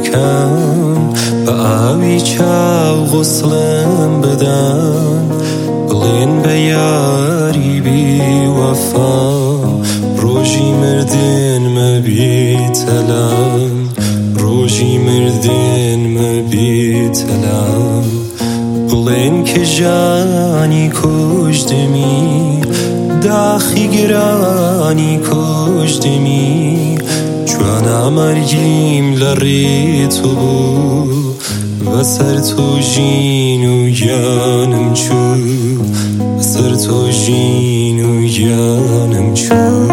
دکن به آوی چاو غسلم بدن بلین به یاری بی وفا روژی مردین مبی تلم روژی مردین مبی تلم بلین که جانی کشدمی داخی گرانی کشدمی چون امرگیم لری تو بود و سر تو جین و جانم چو و سر تو جین و جانم چو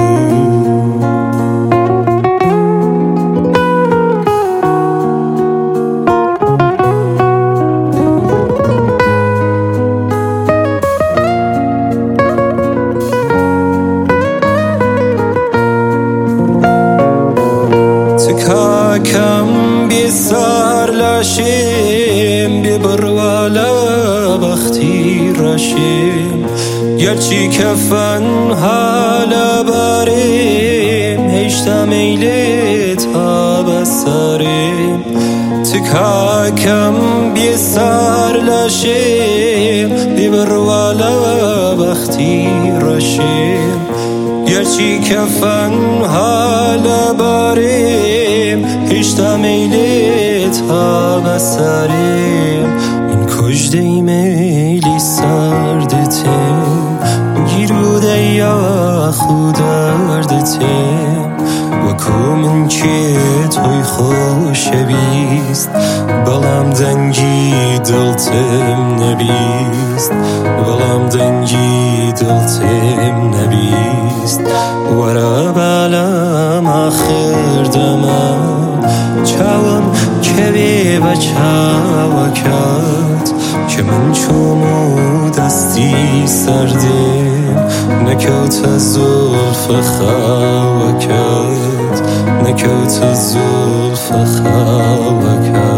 کم بی سر لاشیم بی بروالا بختی راشیم گرچی کفن حالا باریم هشتا میلیت ها بساریم تکا کم بی سر لاشیم بی بروالا بختی راشیم گرچی کفن حالا باریم هشتا میلیت ها بساریم این کجده میلی سردتیم گیروده یا خوداردتیم وکو من که توی خوش بیست بلام دنگی دلتم نبیست بلام دنگی دلتم نبیست ورا بلام آخر دمم چاوم که بی بچاوکت که من چومو دستی سردیم نکوت زلف خواکت نکوت زلف خواکت